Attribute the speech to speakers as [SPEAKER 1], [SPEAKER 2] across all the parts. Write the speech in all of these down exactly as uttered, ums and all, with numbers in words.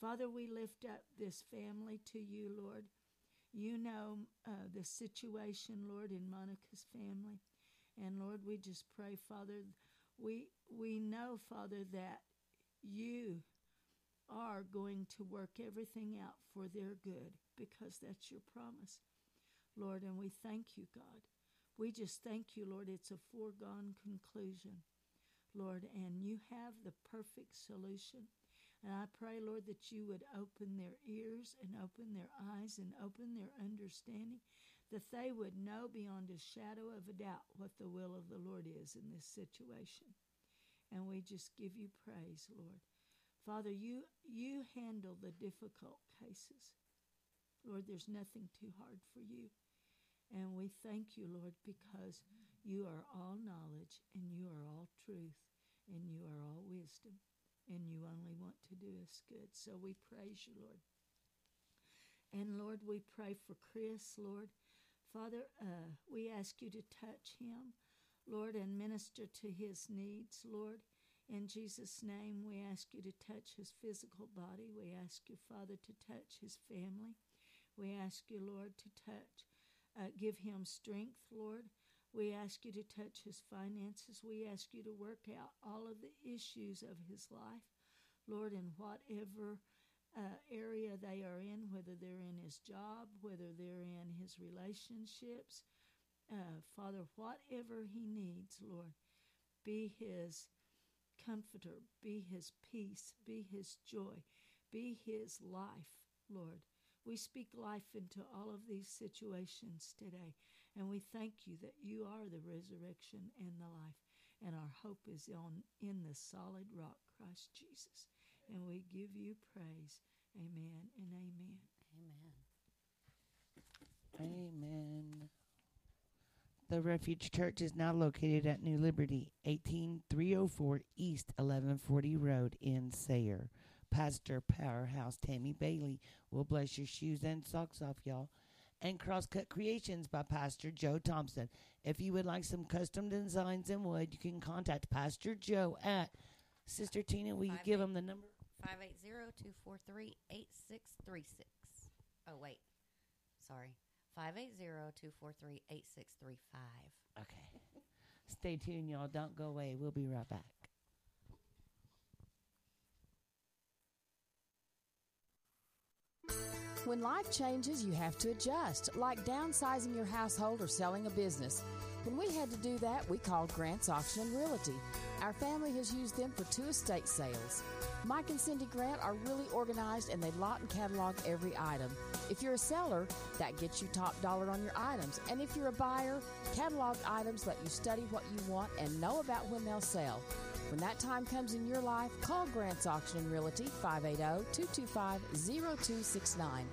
[SPEAKER 1] Father, we lift up this family to you, Lord. You know uh, the situation, Lord, in Monica's family. And Lord, we just pray, Father, we we know, Father, that you are going to work everything out for their good, because that's your promise, Lord. And we thank you, God. We just thank you, Lord. It's a foregone conclusion, Lord, and you have the perfect solution. And I pray, Lord, that you would open their ears and open their eyes and open their understanding, that they would know beyond a shadow of a doubt what the will of the Lord is in this situation. And we just give you praise, Lord. Father, you you handle the difficult cases. Lord, there's nothing too hard for you. And we thank you, Lord, because you are all knowledge and you are all truth and you are all wisdom and you only want to do us good. So we praise you, Lord. And Lord, we pray for Chris, Lord. Father, uh, we ask you to touch him, Lord, and minister to his needs, Lord. In Jesus' name, we ask you to touch his physical body. We ask you, Father, to touch his family. We ask you, Lord, to touch, uh, give him strength, Lord. We ask you to touch his finances. We ask you to work out all of the issues of his life, Lord, in whatever uh, area they are in, whether they're in his job, whether they're in his relationships. Uh, Father, whatever he needs, Lord, be his comforter, be his peace, be his joy, be his life, Lord. We speak life into all of these situations today, and we thank you that you are the resurrection and the life, and our hope is on in the solid rock, Christ Jesus. And we give you praise. Amen and amen.
[SPEAKER 2] Amen. Amen. The Refuge Church is now located at New Liberty, eighteen three oh four East eleven forty Road in Sayre. Pastor Powerhouse Tammy Bailey will bless your shoes and socks off, y'all. And Crosscut Creations by Pastor Joe Thompson. If you would like some custom designs in wood, you can contact Pastor Joe at, Sister Tina, will you give him the number?
[SPEAKER 3] five eight zero, two four three, eight six three six. Oh, wait. Sorry. five eight zero, two four three, eight six three five.
[SPEAKER 2] Okay. Stay tuned, y'all. Don't go away. We'll be right back.
[SPEAKER 4] When life changes, you have to adjust, like downsizing your household or selling a business. When we had to do that, we called Grant's Auction and Realty. Our family has used them for two estate sales. Mike and Cindy Grant are really organized, and they lot and catalog every item. If you're a seller, that gets you top dollar on your items. And if you're a buyer, cataloged items let you study what you want and know about when they'll sell. When that time comes in your life, call Grant's Auction and Realty, five eight zero, two two five, zero two six nine.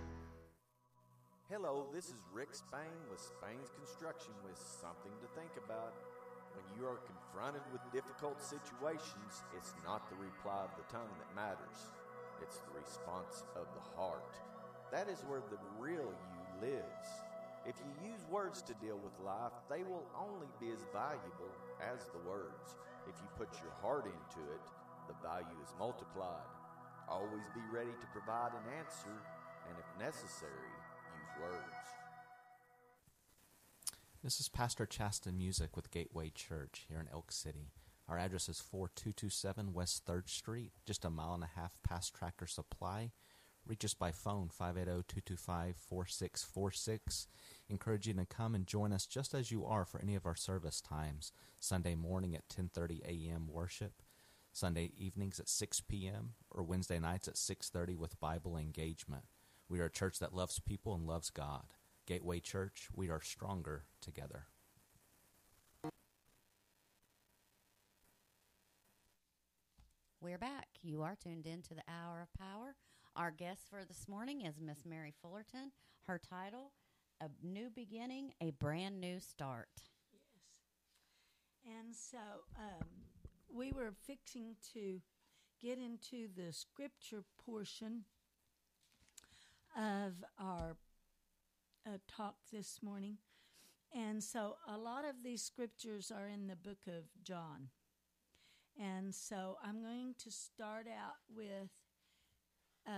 [SPEAKER 5] Hello, this is Rick Spain with Spain's Construction with something to think about. When you are confronted with difficult situations, it's not the reply of the tongue that matters. It's the response of the heart. That is where the real you lives. If you use words to deal with life, they will only be as valuable as the words. If you put your heart into it, the value is multiplied. Always be ready to provide an answer, and if necessary, use words.
[SPEAKER 6] This is Pastor Chasten Music with Gateway Church here in Elk City. Our address is forty-two twenty-seven West third Street, just a mile and a half past Tractor Supply. Reach us by phone, five eight zero, two two five, four six four six. Encourage you to come and join us just as you are for any of our service times. Sunday morning at ten thirty a.m. worship, Sunday evenings at six p.m., or Wednesday nights at six thirty with Bible engagement. We are a church that loves people and loves God. Gateway Church, we are stronger together.
[SPEAKER 3] We're back. You are tuned in to the Hour of Power. Our guest for this morning is Miss Mary Fullerton. Her title, A New Beginning, A Brand New Start.
[SPEAKER 1] Yes. And so um, we were fixing to get into the scripture portion of our uh, talk this morning. And so a lot of these scriptures are in the book of John. And so I'm going to start out with uh,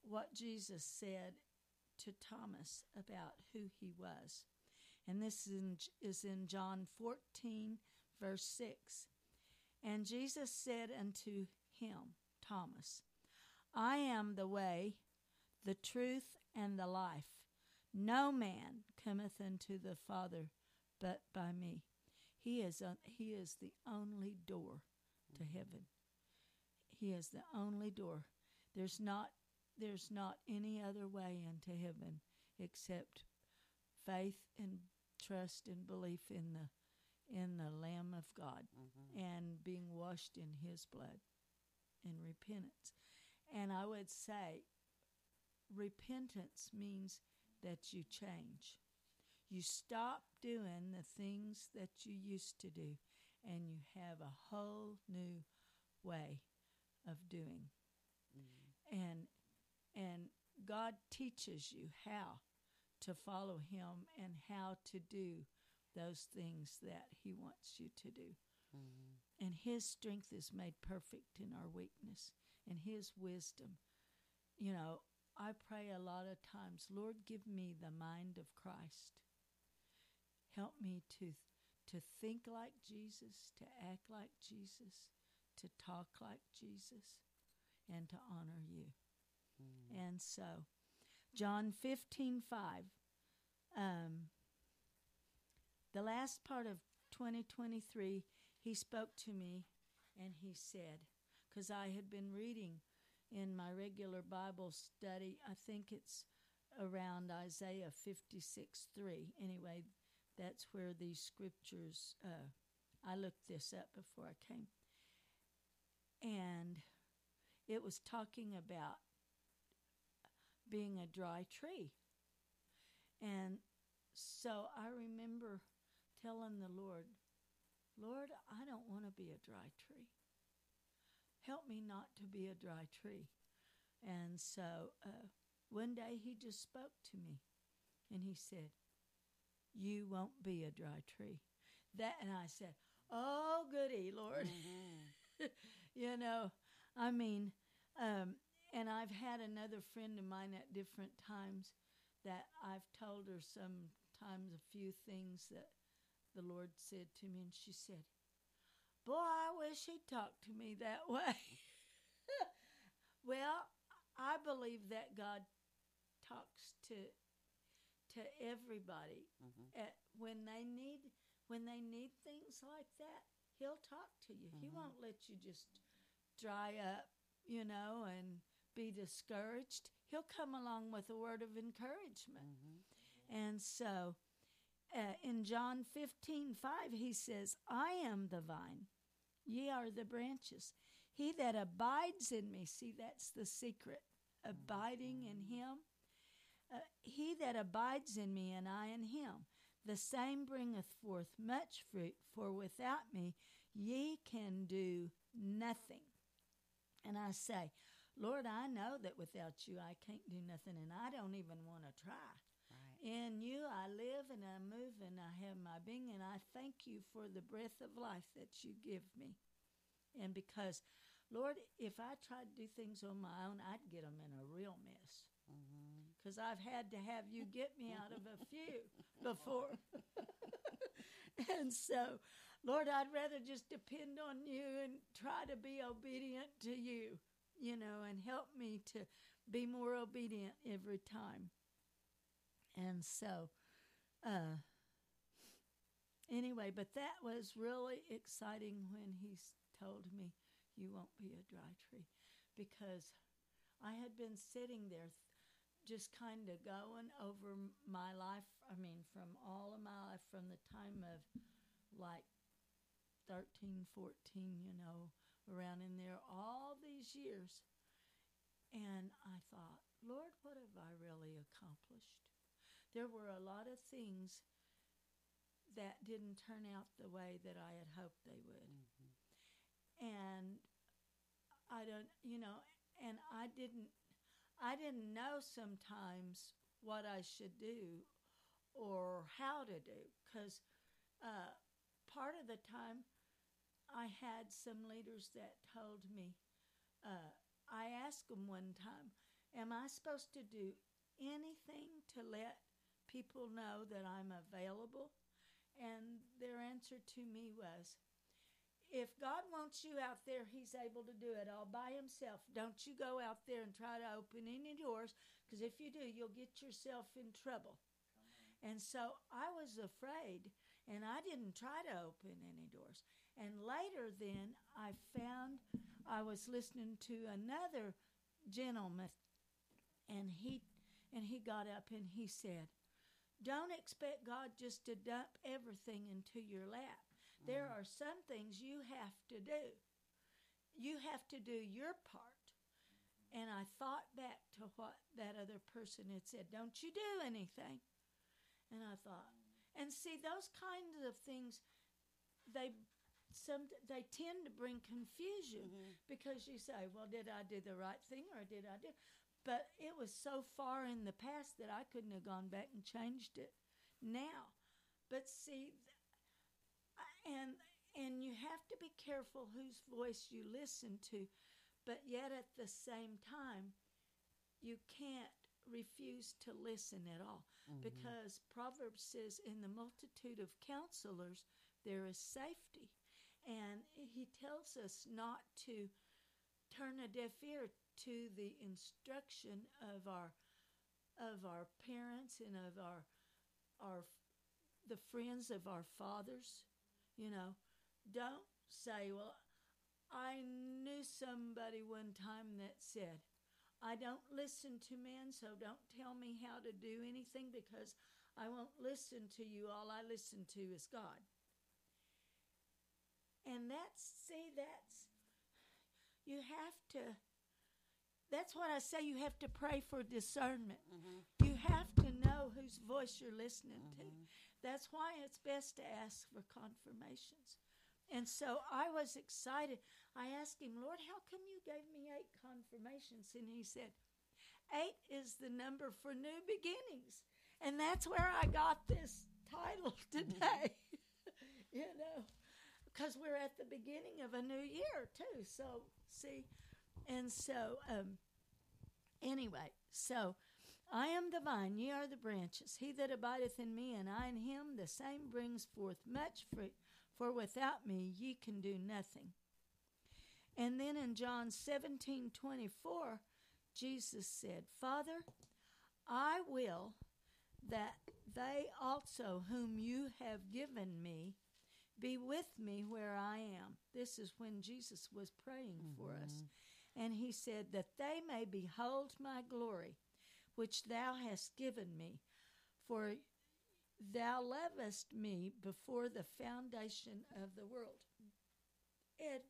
[SPEAKER 1] what Jesus said to Thomas about who he was. And this is in, is in John fourteen, verse six. And Jesus said unto him, Thomas, I am the way, the truth, and the life. No man cometh unto the Father but by me. He is, a, he is the only door to heaven. He is the only door. There's not, there's not any other way into heaven except faith and trust and belief in the in the Lamb of God,
[SPEAKER 3] Mm-hmm.
[SPEAKER 1] and being washed in his blood and repentance. And I would say repentance means that you change. You stop doing the things that you used to do, and you have a whole new way of doing.
[SPEAKER 3] Mm-hmm.
[SPEAKER 1] And and God teaches you how to follow him and how to do those things that he wants you to do.
[SPEAKER 3] Mm-hmm.
[SPEAKER 1] And his strength is made perfect in our weakness, and his wisdom. You know, I pray a lot of times, Lord, give me the mind of Christ. Help me to to think like Jesus, to act like Jesus, to talk like Jesus, and to honor you.
[SPEAKER 3] Mm-hmm.
[SPEAKER 1] And so, John fifteen five, um, the last part of twenty twenty-three, he spoke to me and he said, because I had been reading in my regular Bible study, I think it's around Isaiah fifty-six three. Anyway, that's where these scriptures, uh, I looked this up before I came. And it was talking about being a dry tree. And so I remember telling the Lord, Lord, I don't want to be a dry tree. Help me not to be a dry tree. And so uh, one day he just spoke to me, and he said, you won't be a dry tree. That, and I said, oh, goody, Lord.
[SPEAKER 3] Mm-hmm.
[SPEAKER 1] You know, I mean, um, and I've had another friend of mine at different times that I've told her sometimes a few things that the Lord said to me, and she said, boy, I wish he'd talk to me that way. Well, I believe that God talks to to everybody.
[SPEAKER 3] Mm-hmm.
[SPEAKER 1] At, when they need when they need things like that, he'll talk to you. He
[SPEAKER 3] Mhm.
[SPEAKER 1] won't let you just dry up, you know, and be discouraged. He'll come along with a word of encouragement.
[SPEAKER 3] Mm-hmm.
[SPEAKER 1] And so uh, in John fifteen five, he says, I am the vine, ye are the branches. He that abides in me, see, that's the secret, abiding in him. Uh, he that abides in me and I in him, the same bringeth forth much fruit, for without me ye can do nothing. And I say, Lord, I know that without you I can't do nothing, and I don't even want to try.
[SPEAKER 3] Right.
[SPEAKER 1] In you I live and I move and I have my being, and I thank you for the breath of life that you give me. And because, Lord, if I tried to do things on my own, I'd get them in a real mess.
[SPEAKER 3] Mm-hmm.
[SPEAKER 1] Because I've had to have you get me out of a few before. And so, Lord, I'd rather just depend on you and try to be obedient to you, you know, and help me to be more obedient every time. And so, uh, anyway, but that was really exciting when he told me, you won't be a dry tree. Because I had been sitting there just kind of going over my life. I mean, from all of my life, from the time of like thirteen, fourteen, you know, around in there, all these years. And I thought, Lord, what have I really accomplished? There were a lot of things that didn't turn out the way that I had hoped they would.
[SPEAKER 3] Mm-hmm.
[SPEAKER 1] And I don't, you know, and I didn't, I didn't know sometimes what I should do or how to do, because uh, part of the time I had some leaders that told me, uh, I asked them one time, am I supposed to do anything to let people know that I'm available? And their answer to me was, if God wants you out there, he's able to do it all by himself. Don't you go out there and try to open any doors, because if you do, you'll get yourself in trouble. And so I was afraid, and I didn't try to open any doors. And later then, I found I was listening to another gentleman, and he and he got up and he said, don't expect God just to dump everything into your lap. There are some things you have to do. You have to do your part. And I thought back to what that other person had said. Don't you do anything. And I thought, and see, those kinds of things, they some they tend to bring confusion, mm-hmm. because you say, well, did I do the right thing or did I do? But it was so far in the past that I couldn't have gone back and changed it now. But see, and and you have to be careful whose voice you listen to, but yet at the same time, you can't refuse to listen at all, mm-hmm. because Proverbs says, in the multitude of counselors there is safety, and he tells us not to turn a deaf ear to the instruction of our of our parents and of our our the friends of our fathers. You know, don't say, well, I knew somebody one time that said, I don't listen to men, so don't tell me how to do anything, because I won't listen to you. All I listen to is God. And that's, see, that's, you have to, that's what I say, you have to pray for discernment. Mm-hmm. You have to know whose voice you're listening mm-hmm. to. That's why it's best to ask for confirmations. And so I was excited. I asked him, Lord, how come you gave me eight confirmations? And he said, eight is the number for new beginnings. And that's where I got this title today, you know, because we're at the beginning of a new year too. So, see, and so, um, anyway, so I am the vine, ye are the branches. He that abideth in me, and I in him, the same brings forth much fruit. For without me ye can do nothing. And then in John seventeen twenty-four, Jesus said, Father, I will that they also whom you have given me be with me where I am. This is when Jesus was praying mm-hmm. for us. And he said, that they may behold my glory, which thou hast given me, for thou lovest me before the foundation of the world. And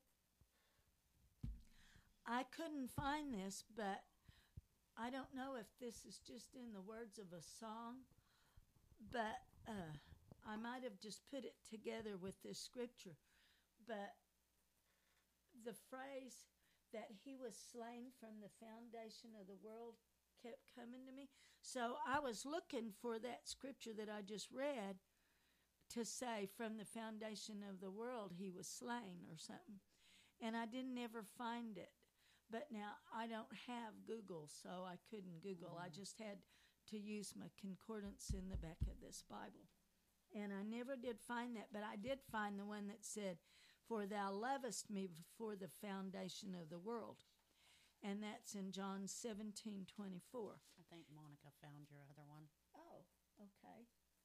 [SPEAKER 1] I couldn't find this, but I don't know if this is just in the words of a song, but uh, I might have just put it together with this scripture. But the phrase that he was slain from the foundation of the world kept coming to me. So I was looking for that scripture that I just read to say, from the foundation of the world he was slain or something. And I didn't ever find it. But now I don't have Google, so I couldn't Google. Mm. I just had to use my concordance in the back of this Bible. And I never did find that, but I did find the one that said, for thou lovest me before the foundation of the world. And that's in John seventeen twenty-four.
[SPEAKER 3] I think Monica found your other one.
[SPEAKER 1] Oh, okay.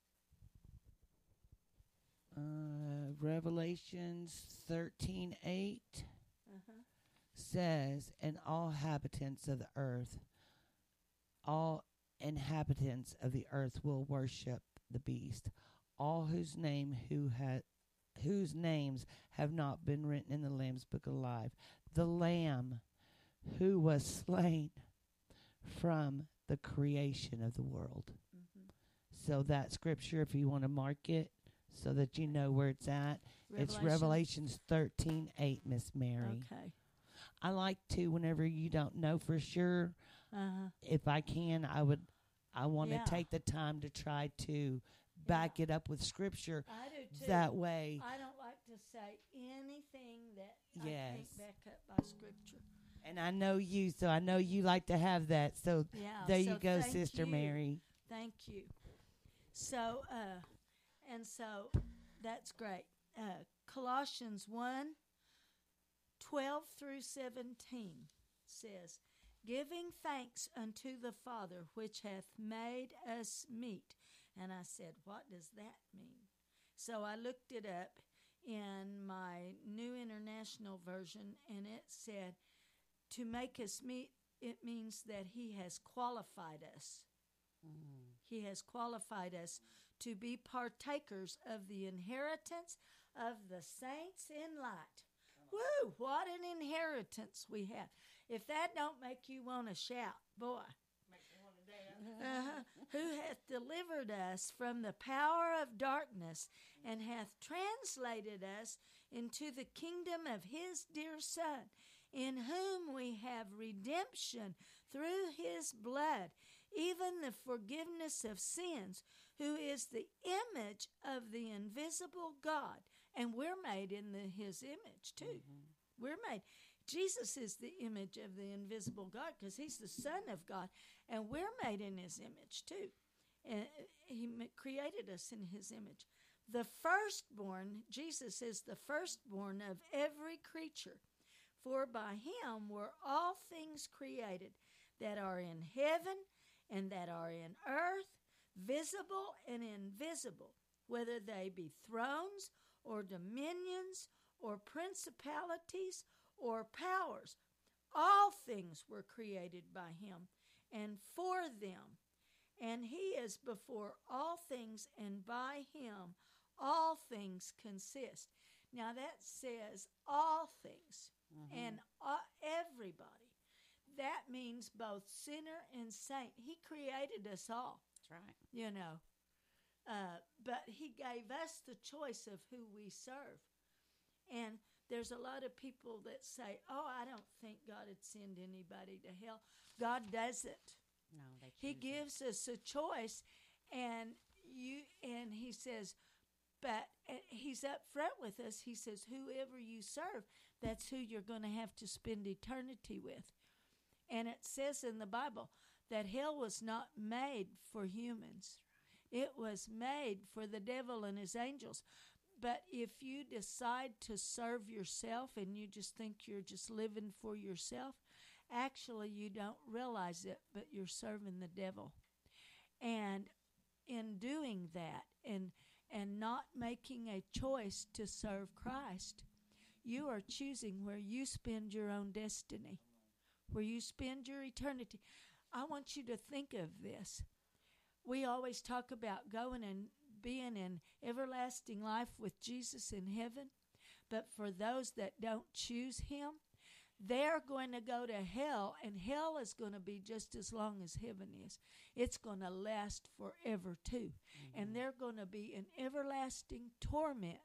[SPEAKER 2] Uh, Revelations thirteen eight
[SPEAKER 1] Uh-huh.
[SPEAKER 2] says, and all inhabitants of the earth, all inhabitants of the earth will worship the beast, all whose name who had whose names have not been written in the Lamb's book of life. The Lamb who was slain from the creation of the world. Mm-hmm. So that scripture, if you want to mark it so that you know where it's at, Revelation. It's Revelations thirteen eight, Miss Mary.
[SPEAKER 1] Okay.
[SPEAKER 2] I like to, whenever you don't know for sure, uh-huh. if I can, I would, I want to yeah. take the time to try to back yeah. it up with scripture.
[SPEAKER 1] I do too.
[SPEAKER 2] That way.
[SPEAKER 1] I don't like to say anything that
[SPEAKER 2] yes.
[SPEAKER 1] I can't back up by scripture.
[SPEAKER 2] And I know you, so I know you like to have that. So
[SPEAKER 1] Yeah.
[SPEAKER 2] there
[SPEAKER 1] so
[SPEAKER 2] you go,
[SPEAKER 1] thank
[SPEAKER 2] Sister
[SPEAKER 1] you.
[SPEAKER 2] Mary.
[SPEAKER 1] Thank you. So, uh, and so that's great. Uh, Colossians one, twelve through seventeen says, giving thanks unto the Father which hath made us meet. And I said, what does that mean? So I looked it up in my New International Version, and it said, to make us meet, it means that he has qualified us.
[SPEAKER 3] Mm.
[SPEAKER 1] He has qualified us to be partakers of the inheritance of the saints in light. Woo! What an inheritance we have. If that don't make you want to shout, boy. Uh-huh. Who hath delivered us from the power of darkness and hath translated us into the kingdom of his dear Son, in whom we have redemption through his blood, even the forgiveness of sins, who is the image of the invisible God. And we're made in the, his image too. Mm-hmm. We're made. Jesus is the image of the invisible God because he's the Son of God, and we're made in his image too. And he created us in his image. The firstborn, Jesus is the firstborn of every creature, for by him were all things created that are in heaven and that are in earth, visible and invisible, whether they be thrones or dominions or principalities or powers. All things were created by him and for them. And he is before all things, and by him all things consist. Now that says all things, mm-hmm. and uh, everybody. That means both sinner and saint. He created us all.
[SPEAKER 3] That's right.
[SPEAKER 1] You know. Uh, but he gave us the choice of who we serve. And there's a lot of people that say, oh, I don't think God would send anybody to hell. God doesn't.
[SPEAKER 3] No, they
[SPEAKER 1] He
[SPEAKER 3] choose
[SPEAKER 1] gives
[SPEAKER 3] it.
[SPEAKER 1] us a choice, and you and he says, but uh, he's up front with us. He says, whoever you serve, that's who you're going to have to spend eternity with. And it says in the Bible that hell was not made for humans. It was made for the devil and his angels. But if you decide to serve yourself and you just think you're just living for yourself, actually you don't realize it, but you're serving the devil. And in doing that and and not making a choice to serve Christ, you are choosing where you spend your own destiny, where you spend your eternity. I want you to think of this. We always talk about going and being in everlasting life with Jesus in heaven, but for those that don't choose him, they're going to go to hell, and hell is going to be just as long as heaven is. It's going to last forever too, mm-hmm. and they're going to be in everlasting torment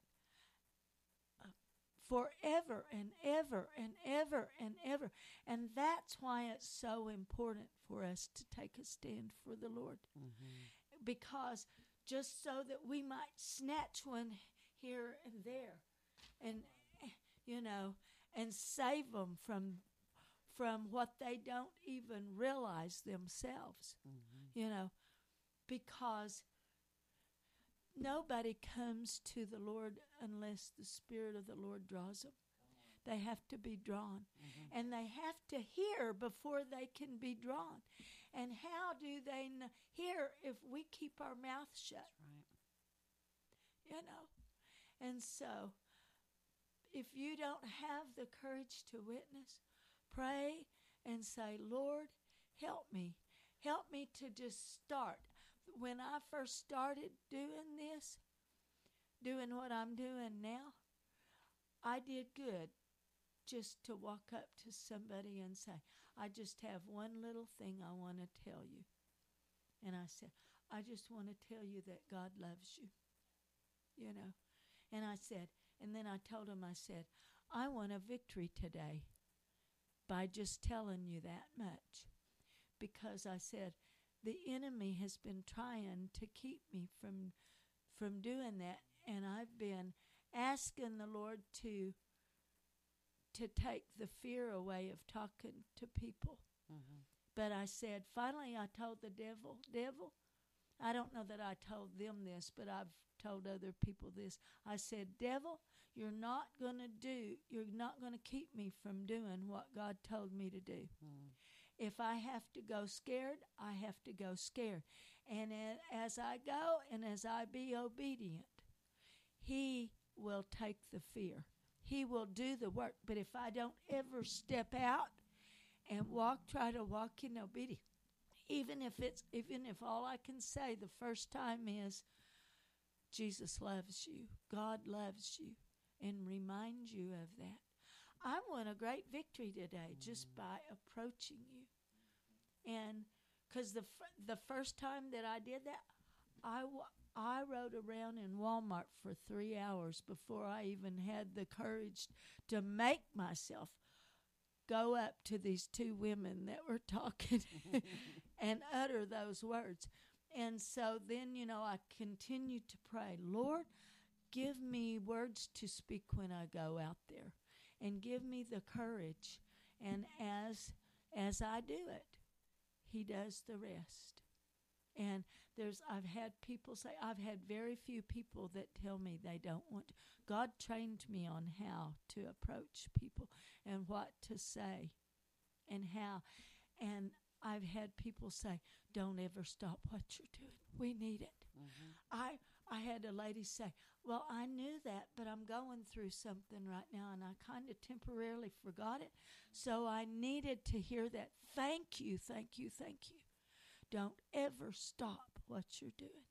[SPEAKER 1] uh, forever and ever and ever and ever. And that's why it's so important for us to take a stand for the Lord, mm-hmm. because just so that we might snatch one here and there, and you know, and save them from from what they don't even realize themselves, mm-hmm. you know, because nobody comes to the Lord unless the Spirit of the Lord draws them. They have to be drawn, mm-hmm. and they have to hear before they can be drawn. And how do they n- hear if we keep our mouth shut?
[SPEAKER 3] That's right.
[SPEAKER 1] You know, and so if you don't have the courage to witness, pray and say, Lord, help me. Help me to just start. When I first started doing this, doing what I'm doing now, I did good just to walk up to somebody and say, I just have one little thing I want to tell you. And I said, I just want to tell you that God loves you, you know. And I said, and then I told him, I said, I want a victory today by just telling you that much. Because I said, the enemy has been trying to keep me from from doing that. And I've been asking the Lord to to take the fear away of talking to people.
[SPEAKER 3] Mm-hmm.
[SPEAKER 1] But I said, finally, I told the devil, devil, I don't know that I told them this, but I've told other people this. I said, devil, you're not going to do, you're not going to keep me from doing what God told me to do.
[SPEAKER 3] Mm.
[SPEAKER 1] If I have to go scared, I have to go scared. And as I go and as I be obedient, he will take the fear. He will do the work. But if I don't ever step out and walk, try to walk in obedience, even if it's, even if all I can say the first time is, Jesus loves you, God loves you, and remind you of that. I won a great victory today just by approaching you. And because the f- the first time that I did that, I, w- I rode around in Walmart for three hours before I even had the courage to make myself go up to these two women that were talking and utter those words. And so then, you know, I continued to pray, Lord, give me words to speak when I go out there, and give me the courage. And as as I do it, he does the rest. And there's I've had people say, I've had very few people that tell me they don't want to. God trained me on how to approach people and what to say and how. And I've had people say, don't ever stop what you're doing. We need it.
[SPEAKER 3] Mm-hmm.
[SPEAKER 1] I I had a lady say, well, I knew that, but I'm going through something right now, and I kind of temporarily forgot it. So I needed to hear that. Thank you, thank you, thank you. Don't ever stop what you're doing.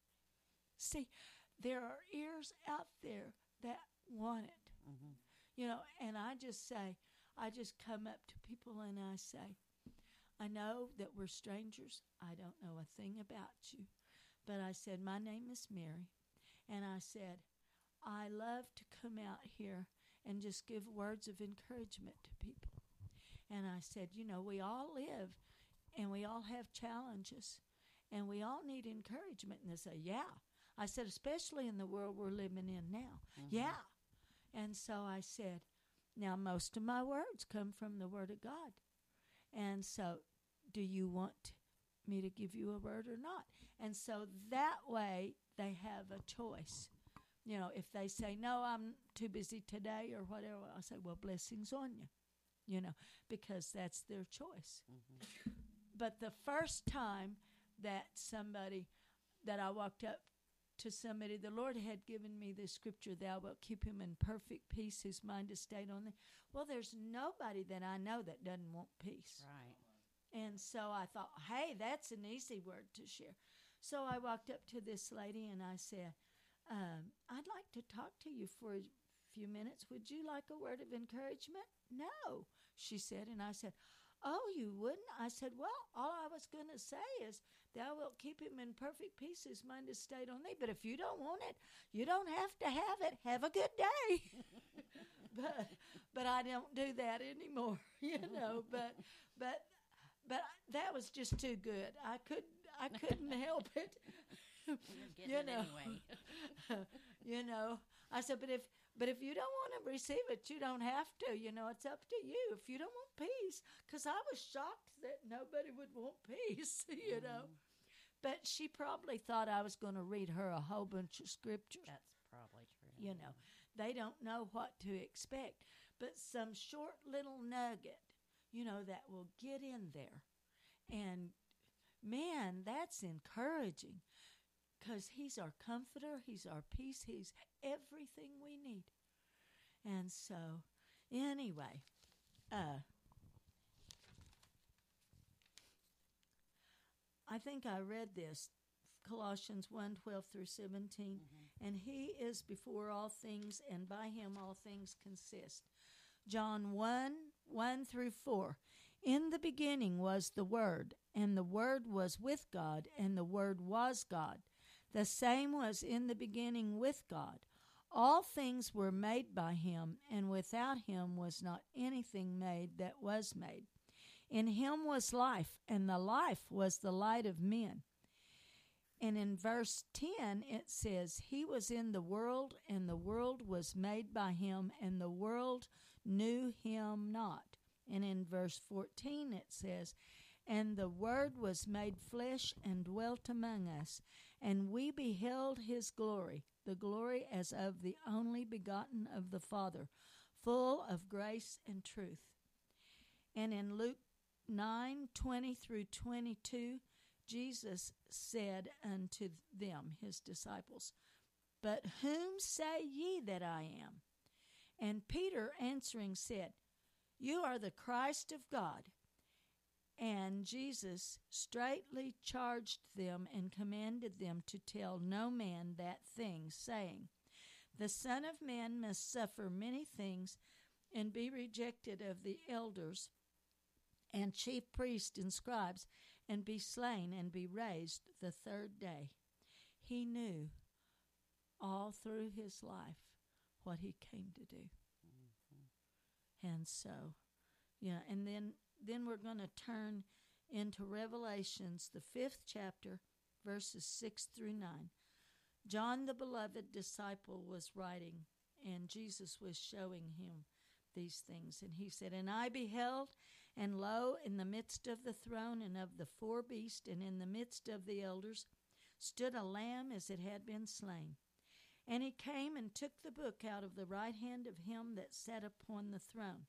[SPEAKER 1] See, there are ears out there that want it.
[SPEAKER 3] Mm-hmm.
[SPEAKER 1] You know, and I just say, I just come up to people and I say, I know that we're strangers. I don't know a thing about you. But I said, my name is Mary. And I said, I love to come out here and just give words of encouragement to people. And I said, you know, we all live and we all have challenges and we all need encouragement. And they say, yeah. I said, especially in the world we're living in now.
[SPEAKER 3] Mm-hmm.
[SPEAKER 1] Yeah. And so I said, now most of my words come from the Word of God. And so do you want me to give you a word or not? And so that way they have a choice. You know, if they say, no, I'm too busy today or whatever, I say, well, blessings on you, you know, because that's their choice.
[SPEAKER 3] Mm-hmm.
[SPEAKER 1] But the first time that somebody, that I walked up to somebody, the Lord had given me this scripture, thou wilt keep him in perfect peace, whose mind is stayed on thee. Well, there's nobody that I know that doesn't want peace.
[SPEAKER 3] Right.
[SPEAKER 1] And so I thought, hey, that's an easy word to share. So I walked up to this lady and I said, um, I'd like to talk to you for a few minutes. Would you like a word of encouragement? No, she said. And I said, oh, you wouldn't? I said, well, all I was going to say is, thou wilt keep him in perfect peace, his mind is stayed on thee. But if you don't want it, you don't have to have it. Have a good day. but but I don't do that anymore, you know. But but but that was just too good. I could I couldn't help it.
[SPEAKER 3] You
[SPEAKER 1] know,
[SPEAKER 3] anyway.
[SPEAKER 1] you know. I said, but if but if you don't want to receive it, you don't have to. You know, it's up to you. If you don't want peace, because I was shocked that nobody would want peace, you
[SPEAKER 3] Mm-hmm.
[SPEAKER 1] know. But she probably thought I was going to read her a whole bunch of scriptures.
[SPEAKER 3] That's probably true.
[SPEAKER 1] You know, they don't know what to expect. But some short little nugget, you know, that will get in there. And, man, that's encouraging. Because he's our comforter, he's our peace, he's everything we need. And so, anyway, uh, I think I read this, Colossians one, twelve through seventeen. Mm-hmm. And he is before all things, and by him all things consist. John one, one through four. In the beginning was the Word, and the Word was with God, and the Word was God. The same was in the beginning with God. All things were made by him, and without him was not anything made that was made. In him was life, and the life was the light of men. And in verse ten it says, he was in the world, and the world was made by him, and the world knew him not. And in verse fourteen it says, and the Word was made flesh and dwelt among us, and we beheld his glory, the glory as of the only begotten of the Father, full of grace and truth. And in Luke nine twenty through twenty-two, Jesus said unto them, his disciples, but whom say ye that I am? And Peter answering said, you are the Christ of God. And Jesus straitly charged them and commanded them to tell no man that thing, saying, the Son of Man must suffer many things and be rejected of the elders and chief priests and scribes, and be slain and be raised the third day. He knew all through his life what he came to do. Mm-hmm. And so, yeah, and then, then we're going to turn into Revelations, the fifth chapter, verses six through nine. John, the beloved disciple, was writing, and Jesus was showing him these things. And he said, and I beheld, and lo, in the midst of the throne and of the four beasts, and in the midst of the elders, stood a lamb as it had been slain. And he came and took the book out of the right hand of him that sat upon the throne.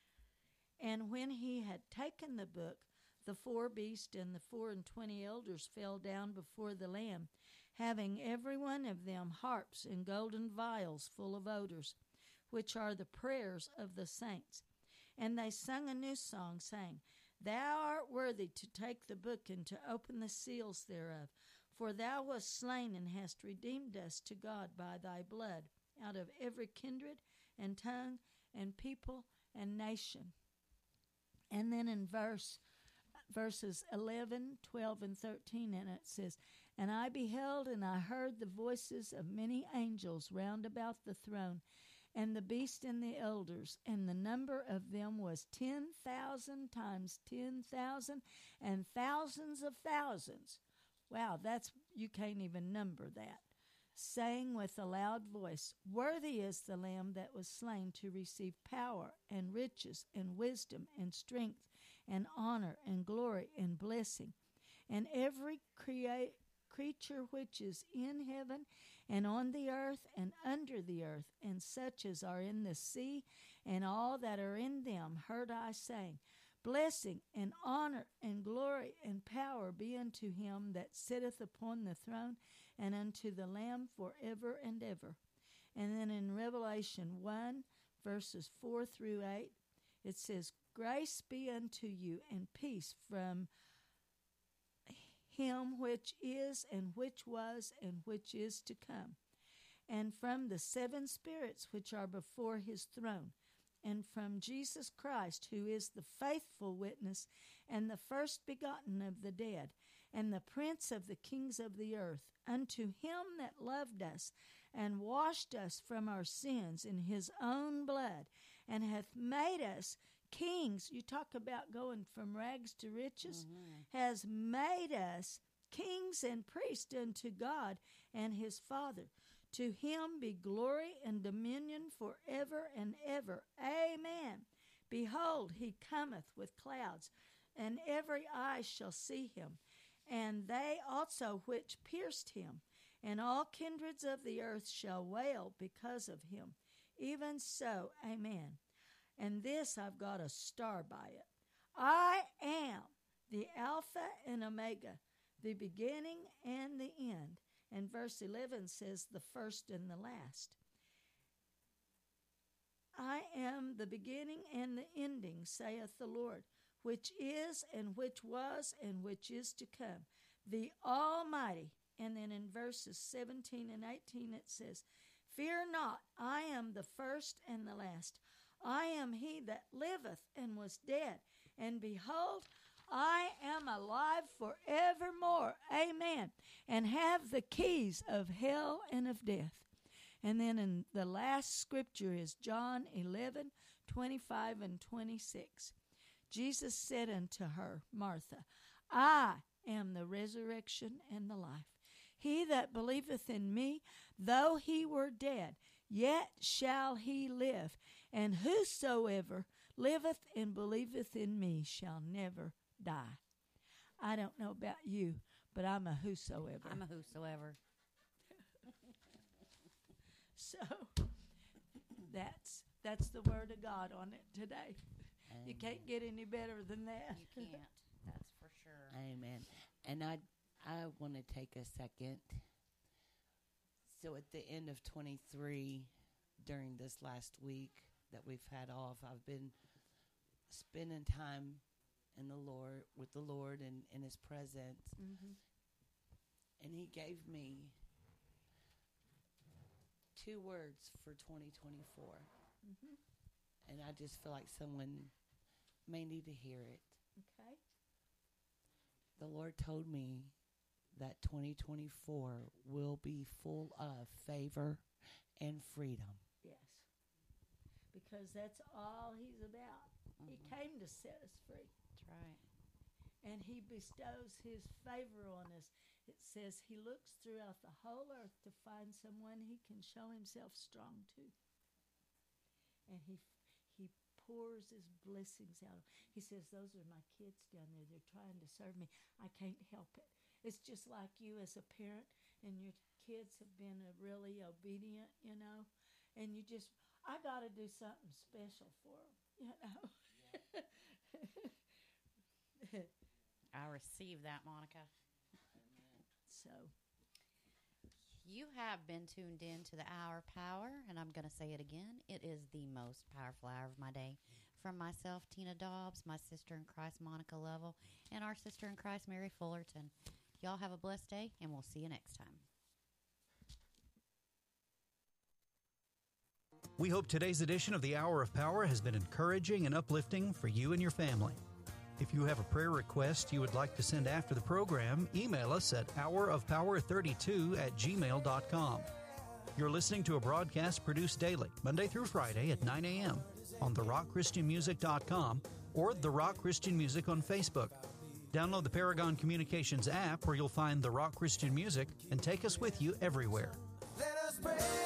[SPEAKER 1] And when he had taken the book, the four beasts and the four and twenty elders fell down before the Lamb, having every one of them harps and golden vials full of odors, which are the prayers of the saints. And they sung a new song, saying, thou art worthy to take the book and to open the seals thereof. For thou wast slain and hast redeemed us to God by thy blood out of every kindred and tongue and people and nation. And then in verse verses eleven, twelve, and thirteen, and it says, and I beheld and I heard the voices of many angels round about the throne, and the beast and the elders, and the number of them was ten thousand times ten thousand, and thousands of thousands. Wow, that's, you can't even number that. Saying with a loud voice, worthy is the Lamb that was slain to receive power and riches and wisdom and strength and honor and glory and blessing. And every crea- creature which is in heaven and on the earth and under the earth, and such as are in the sea, and all that are in them, heard I saying, blessing and honor and glory and power be unto him that sitteth upon the throne and unto the Lamb forever and ever. And then in Revelation one, verses four through eight, it says, grace be unto you and peace from him which is and which was and which is to come, and from the seven spirits which are before his throne, and from Jesus Christ, who is the faithful witness and the first begotten of the dead, and the prince of the kings of the earth, unto him that loved us and washed us from our sins in his own blood, and hath made us kings. You talk about going from rags to riches. Mm-hmm. Has made us kings and priests unto God and his Father. To him be glory and dominion forever and ever. Amen. Behold, he cometh with clouds, and every eye shall see him, and they also which pierced him, and all kindreds of the earth shall wail because of him. Even so, amen. And this I've got a star by it. I am the Alpha and Omega, the beginning and the end. And verse eleven says, the first and the last. I am the beginning and the ending, saith the Lord, which is and which was and which is to come, the Almighty. And then in verses seventeen and eighteen it says, fear not, I am the first and the last. I am he that liveth and was dead, and behold, I am alive forevermore. Amen. And have the keys of hell and of death. And then in the last scripture is John eleven, twenty-five and twenty-six. Jesus said unto her, Martha, I am the resurrection and the life. He that believeth in me, though he were dead, yet shall he live. And whosoever liveth and believeth in me shall never die. I don't know about you, but I'm a whosoever.
[SPEAKER 3] I'm a whosoever.
[SPEAKER 1] So that's that's the word of God on it today.
[SPEAKER 2] Amen.
[SPEAKER 1] You can't get any better than that.
[SPEAKER 3] You can't. That's for sure.
[SPEAKER 2] Amen. And I I want to take a second. So at the end of twenty-three, during this last week that we've had off, I've been spending time in the Lord, with the Lord and in His presence.
[SPEAKER 1] Mm-hmm.
[SPEAKER 2] And He gave me two words for twenty twenty-four.
[SPEAKER 1] Mm-hmm.
[SPEAKER 2] And I just feel like someone may need to hear it.
[SPEAKER 1] Okay.
[SPEAKER 2] The Lord told me that twenty twenty-four will be full of favor and freedom.
[SPEAKER 1] Yes. Because that's all He's about.
[SPEAKER 3] Mm-hmm.
[SPEAKER 1] He came to set us free.
[SPEAKER 3] That's right.
[SPEAKER 1] And He bestows His favor on us. It says He looks throughout the whole earth to find someone He can show Himself strong to. And He He pours His blessings out. He says, those are my kids down there. They're trying to serve me. I can't help it. It's just like you as a parent, and your kids have been uh, really obedient, you know, and you just, I got to do something special for them, you know.
[SPEAKER 3] I receive that, Monica.
[SPEAKER 1] So,
[SPEAKER 3] You have been tuned in to the Hour of Power, and I'm going to say it again. It is the most powerful hour of my day. From myself, Tina Dobbs, my sister in Christ, Monica Lovell, and our sister in Christ, Mary Fullerton. Y'all have a blessed day, and we'll see you next time.
[SPEAKER 7] We hope today's edition of the Hour of Power has been encouraging and uplifting for you and your family. If you have a prayer request you would like to send after the program, email us at hour of power thirty-two at gmail dot com. You're listening to a broadcast produced daily, Monday through Friday at nine a.m. on the rock christian music dot com or The Rock Christian Music on Facebook. Download the Paragon Communications app where you'll find The Rock Christian Music and take us with you everywhere.
[SPEAKER 8] Let us pray.